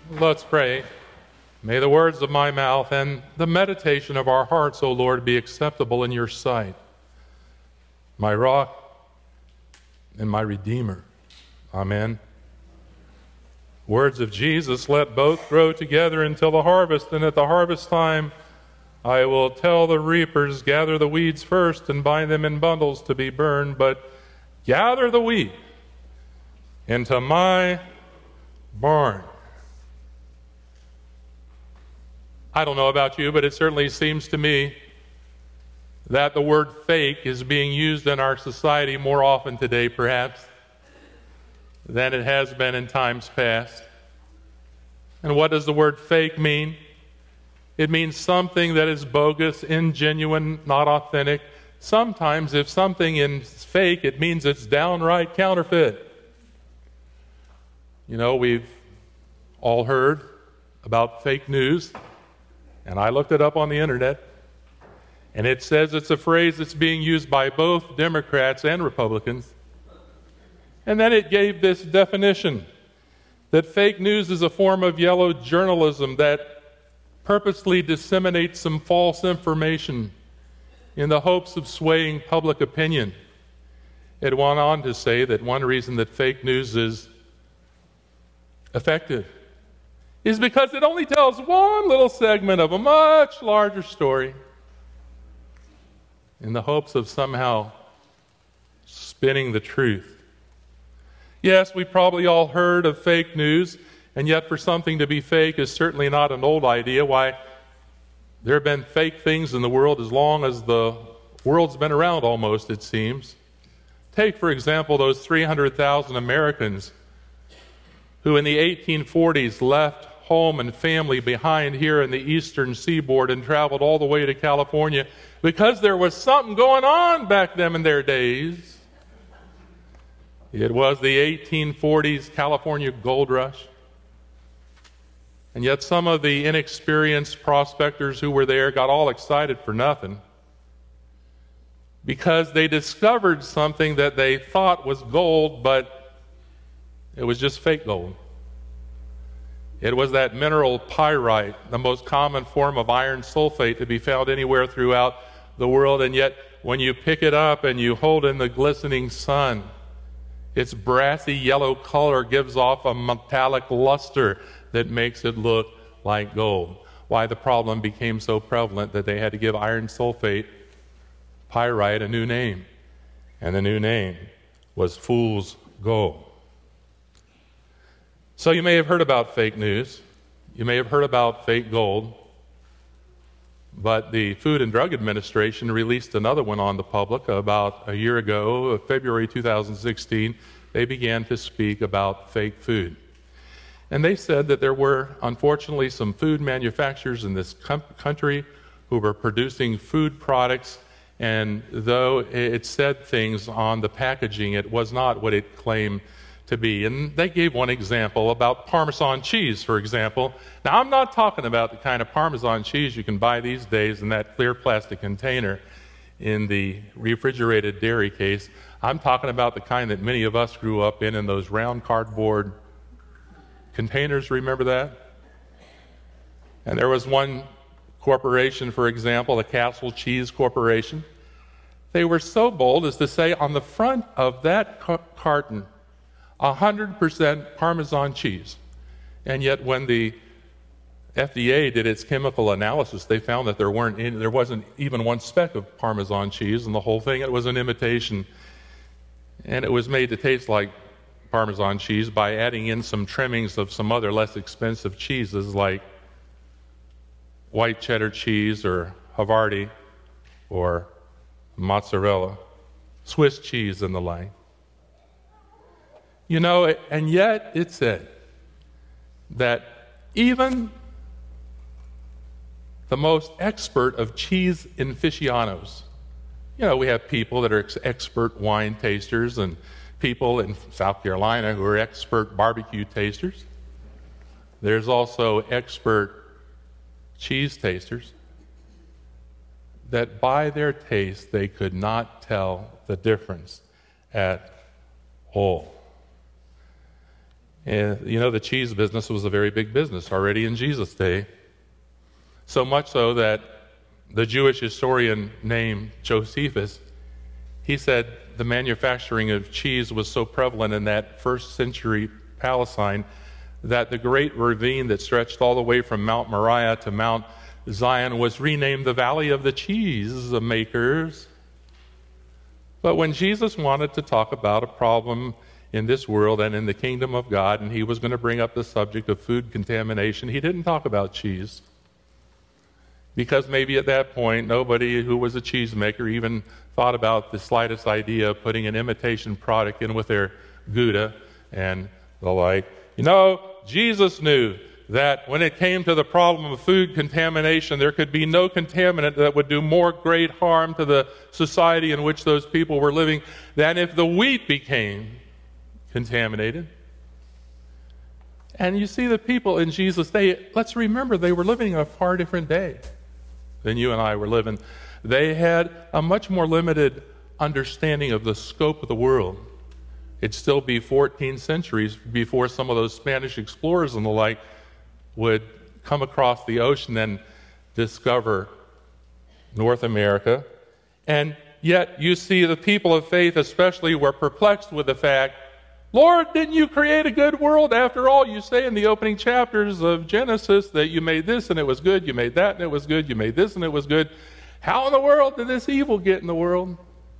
Let's pray. May the words of my mouth and the meditation of our hearts, O Lord, be acceptable in your sight, my rock and my redeemer. Amen. Words of Jesus, let both grow together until the harvest, and at the harvest time I will tell the reapers, gather the weeds first and bind them in bundles to be burned, but gather the wheat into my barn. I don't know about you, but it certainly seems to me that the word fake is being used in our society more often today, perhaps, than it has been in times past. And what does the word fake mean? It means something that is bogus, ingenuine, not authentic. Sometimes if something is fake, it means it's downright counterfeit. You know, we've all heard about fake news. And I looked it up on the internet, and it says it's a phrase that's being used by both Democrats and Republicans. And then it gave this definition, that fake news is a form of yellow journalism that purposely disseminates some false information in the hopes of swaying public opinion. It went on to say that one reason that fake news is effective is because it only tells one little segment of a much larger story in the hopes of somehow spinning the truth. Yes, we probably all heard of fake news, and yet for something to be fake is certainly not an old idea. Why, there have been fake things in the world as long as the world's been around almost, it seems. Take, for example, those 300,000 Americans who in the 1840s left home and family behind here in the eastern seaboard and traveled all the way to California because there was something going on back then in their days. It was the 1840s California gold rush. And yet some of the inexperienced prospectors who were there got all excited for nothing because they discovered something that they thought was gold, but it was just fake gold. It was that mineral pyrite, the most common form of iron sulfate to be found anywhere throughout the world. And yet, when you pick it up and you hold in the glistening sun, its brassy yellow color gives off a metallic luster that makes it look like gold. Why the problem became so prevalent that they had to give iron sulfate, pyrite, a new name. And the new name was fool's gold. So you may have heard about fake news. You may have heard about fake gold. But the Food and Drug Administration released another one on the public about a year ago, February 2016. They began to speak about fake food. And they said that there were, unfortunately, some food manufacturers in this country who were producing food products, and though it said things on the packaging, it was not what it claimed to be. And they gave one example about Parmesan cheese, for example. Now, I'm not talking about the kind of Parmesan cheese you can buy these days in that clear plastic container in the refrigerated dairy case. I'm talking about the kind that many of us grew up in those round cardboard containers. Remember that? And there was one corporation, for example, the Castle Cheese Corporation. They were so bold as to say on the front of that carton, 100% Parmesan cheese. And yet when the FDA did its chemical analysis, they found that there wasn't even one speck of Parmesan cheese in the whole thing. It was an imitation. And it was made to taste like Parmesan cheese by adding in some trimmings of some other less expensive cheeses like white cheddar cheese or Havarti or mozzarella, Swiss cheese and the like. You know, and yet it said that even the most expert of cheese aficionados, you know, we have people that are expert wine tasters and people in South Carolina who are expert barbecue tasters. There's also expert cheese tasters that by their taste they could not tell the difference at all. And, the cheese business was a very big business already in Jesus' day. So much so that the Jewish historian named Josephus, he said the manufacturing of cheese was so prevalent in that first century Palestine that the great ravine that stretched all the way from Mount Moriah to Mount Zion was renamed the Valley of the Cheese Makers. But when Jesus wanted to talk about a problem in this world and in the kingdom of God, and he was going to bring up the subject of food contamination, he didn't talk about cheese. Because maybe at that point, nobody who was a cheesemaker even thought about the slightest idea of putting an imitation product in with their Gouda and the like. Jesus knew that when it came to the problem of food contamination, there could be no contaminant that would do more great harm to the society in which those people were living than if the wheat became contaminated. And you see the people in Jesus' day, let's remember they were living a far different day than you and I were living. They had a much more limited understanding of the scope of the world. It'd still be 14 centuries before some of those Spanish explorers and the like would come across the ocean and discover North America. And yet you see the people of faith especially were perplexed with the fact, Lord, didn't you create a good world? After all, you say in the opening chapters of Genesis that you made this and it was good, you made that and it was good, you made this and it was good. How in the world did this evil get in the world?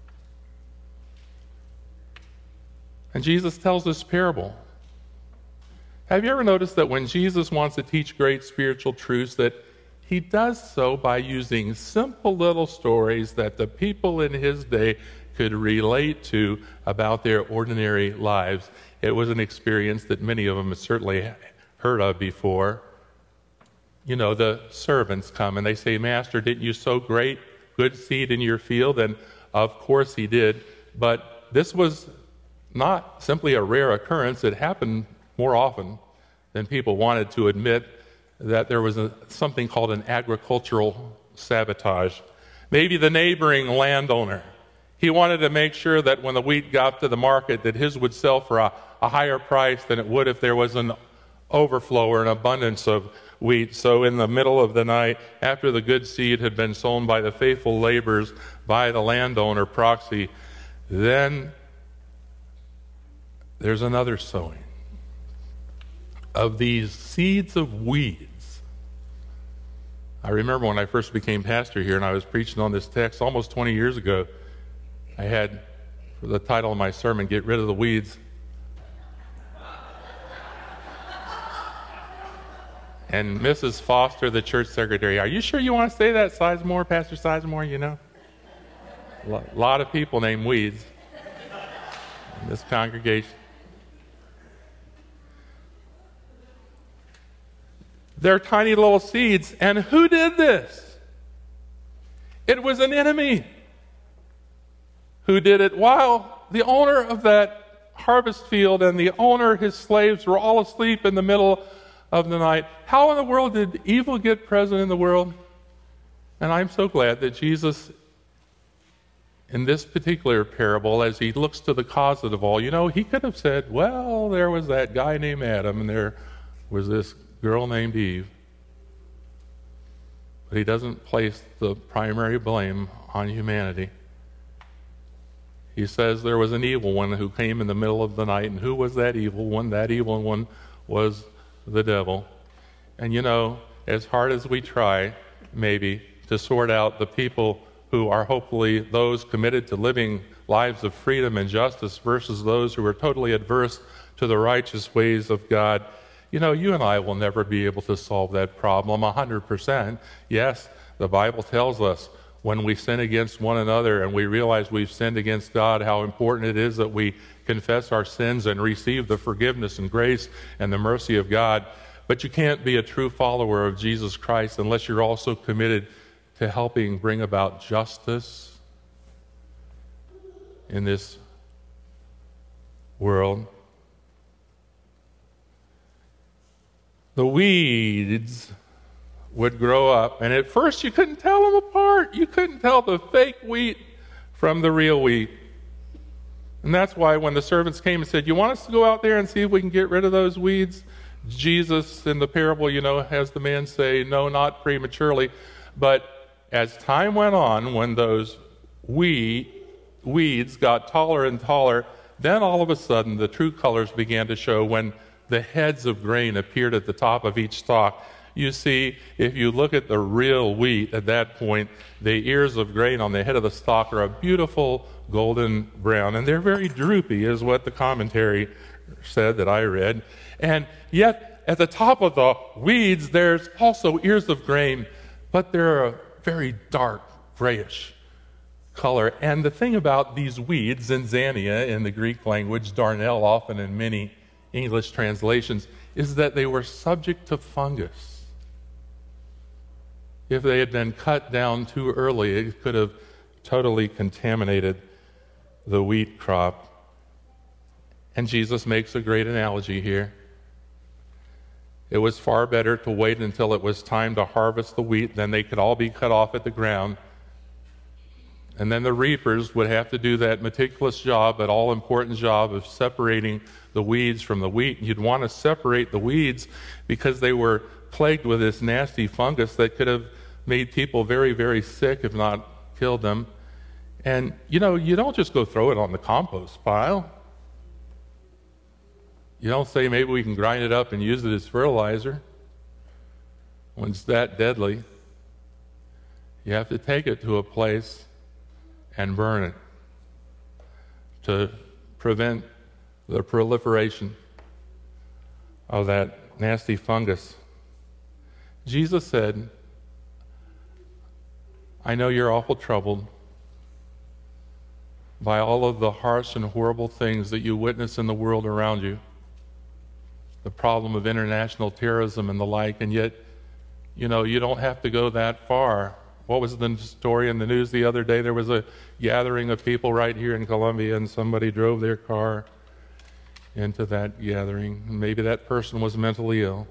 And Jesus tells this parable. Have you ever noticed that when Jesus wants to teach great spiritual truths, that he does so by using simple little stories that the people in his day could relate to about their ordinary lives? It was an experience that many of them had certainly heard of before. The servants come and they say, Master, didn't you sow good seed in your field? And of course he did. But this was not simply a rare occurrence. It happened more often than people wanted to admit, that there was something called an agricultural sabotage. Maybe the neighboring landowner, he wanted to make sure that when the wheat got to the market, that his would sell for a higher price than it would if there was an overflow or an abundance of wheat. So in the middle of the night, after the good seed had been sown by the faithful laborers, by the landowner proxy, then there's another sowing of these seeds of weeds. I remember when I first became pastor here and I was preaching on this text almost 20 years ago, I had, for the title of my sermon, Get Rid of the Weeds. And Mrs. Foster, the church secretary, are you sure you want to say that, Sizemore, Pastor Sizemore, A lot of people named Weeds in this congregation. They're tiny little seeds. And who did this? It was an enemy who did it while the owner of that harvest field and the owner, his slaves, were all asleep in the middle of the night. How in the world did evil get present in the world? And I'm so glad that Jesus, in this particular parable, as he looks to the cause of all, he could have said, well, there was that guy named Adam and there was this girl named Eve. But he doesn't place the primary blame on humanity. He says there was an evil one who came in the middle of the night, and who was that evil one? That evil one was the devil. And as hard as we try, maybe, to sort out the people who are hopefully those committed to living lives of freedom and justice versus those who are totally adverse to the righteous ways of God, you and I will never be able to solve that problem 100%. Yes, the Bible tells us when we sin against one another and we realize we've sinned against God, how important it is that we confess our sins and receive the forgiveness and grace and the mercy of God. But you can't be a true follower of Jesus Christ unless you're also committed to helping bring about justice in this world. The weeds would grow up, and at first you couldn't tell them apart. You couldn't tell the fake wheat from the real wheat. And that's why when the servants came and said, "You want us to go out there and see if we can get rid of those weeds?" Jesus, in the parable, has the man say, "No, not prematurely." But as time went on, when those weeds got taller and taller, then all of a sudden the true colors began to show when the heads of grain appeared at the top of each stalk. You see, if you look at the real wheat at that point, the ears of grain on the head of the stalk are a beautiful golden brown, and they're very droopy, is what the commentary said that I read. And yet, at the top of the weeds, there's also ears of grain, but they're a very dark grayish color. And the thing about these weeds, Zinzania in the Greek language, darnel often in many English translations, is that they were subject to fungus. If they had been cut down too early, it could have totally contaminated the wheat crop. And Jesus makes a great analogy here. It was far better to wait until it was time to harvest the wheat, then they could all be cut off at the ground. And then the reapers would have to do that meticulous job, that all-important job of separating the weeds from the wheat. You'd want to separate the weeds because they were plagued with this nasty fungus that could have made people very, very sick, if not killed them. And, you don't just go throw it on the compost pile. You don't say, maybe we can grind it up and use it as fertilizer when it's that deadly. You have to take it to a place and burn it to prevent the proliferation of that nasty fungus. Jesus said, "I know you're awful troubled by all of the harsh and horrible things that you witness in the world around you, the problem of international terrorism and the like, and yet, you don't have to go that far." What was the story in the news the other day? There was a gathering of people right here in Columbia, and somebody drove their car into that gathering. Maybe that person was mentally ill.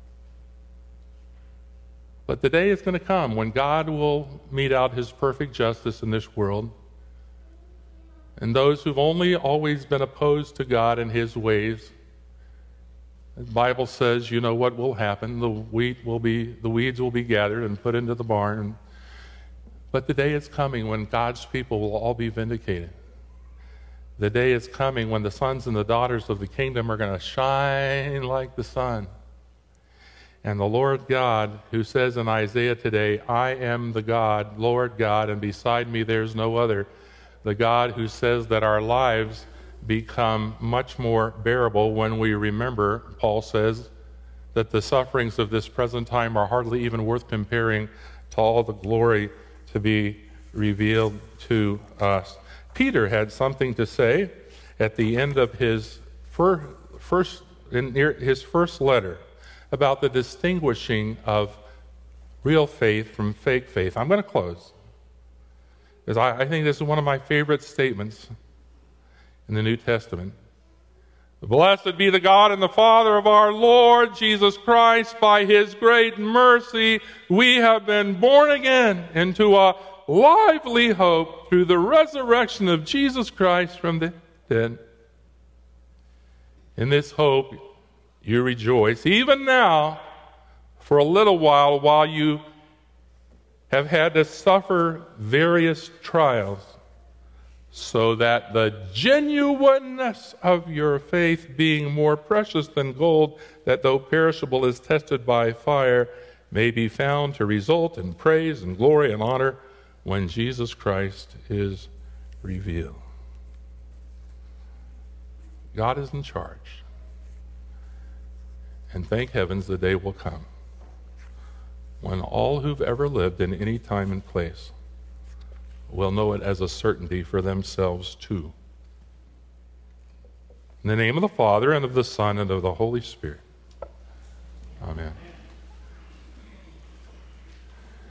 But the day is going to come when God will mete out his perfect justice in this world. And those who've only always been opposed to God and his ways, the Bible says, what will happen. The weeds will be gathered and put into the barn. But the day is coming when God's people will all be vindicated. The day is coming when the sons and the daughters of the kingdom are going to shine like the sun. And the Lord God, who says in Isaiah today, "I am the God, Lord God, and beside me there's no other," the God who says that our lives become much more bearable when we remember, Paul says, that the sufferings of this present time are hardly even worth comparing to all the glory to be revealed to us. Peter had something to say at the end of his first letter about the distinguishing of real faith from fake faith. I'm going to close, because I think this is one of my favorite statements in the New Testament. "Blessed be the God and the Father of our Lord Jesus Christ. By his great mercy, we have been born again into a lively hope through the resurrection of Jesus Christ from the dead. In this hope, you rejoice, even now, for a little while you have had to suffer various trials, so that the genuineness of your faith, being more precious than gold, that though perishable is tested by fire, may be found to result in praise and glory and honor when Jesus Christ is revealed." God is in charge. And thank heavens the day will come when all who've ever lived in any time and place will know it as a certainty for themselves too. In the name of the Father, and of the Son, and of the Holy Spirit.